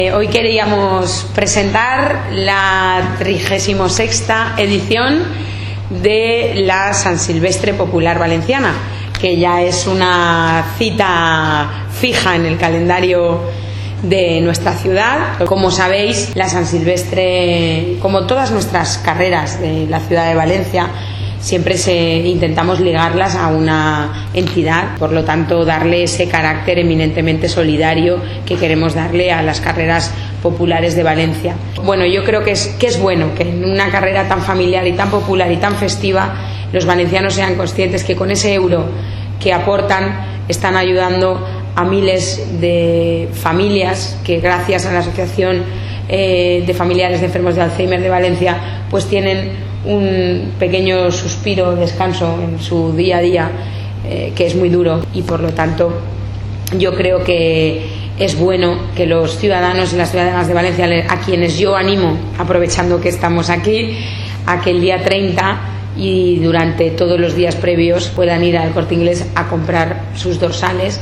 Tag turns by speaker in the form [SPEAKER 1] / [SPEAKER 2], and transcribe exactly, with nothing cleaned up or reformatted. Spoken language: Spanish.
[SPEAKER 1] Hoy queríamos presentar la trigésima sexta edición de la San Silvestre Popular Valenciana, que ya es una cita fija en el calendario de nuestra ciudad. Como sabéis, la San Silvestre, como todas nuestras carreras de la ciudad de Valencia, siempre se, intentamos ligarlas a una entidad, por lo tanto darle ese carácter eminentemente solidario que queremos darle a las carreras populares de Valencia. Bueno, yo creo que es, que es bueno que en una carrera tan familiar y tan popular y tan festiva los valencianos sean conscientes que con ese euro que aportan están ayudando a miles de familias que, gracias a la Asociación eh, de Familiares de Enfermos de Alzheimer de Valencia, pues tienen un pequeño suspiro, descanso en su día a día, eh, que es muy duro, y por lo tanto yo creo que es bueno que los ciudadanos y las ciudadanas de Valencia, a quienes yo animo, aprovechando que estamos aquí, a que el día treinta y durante todos los días previos puedan ir al Corte Inglés a comprar sus dorsales.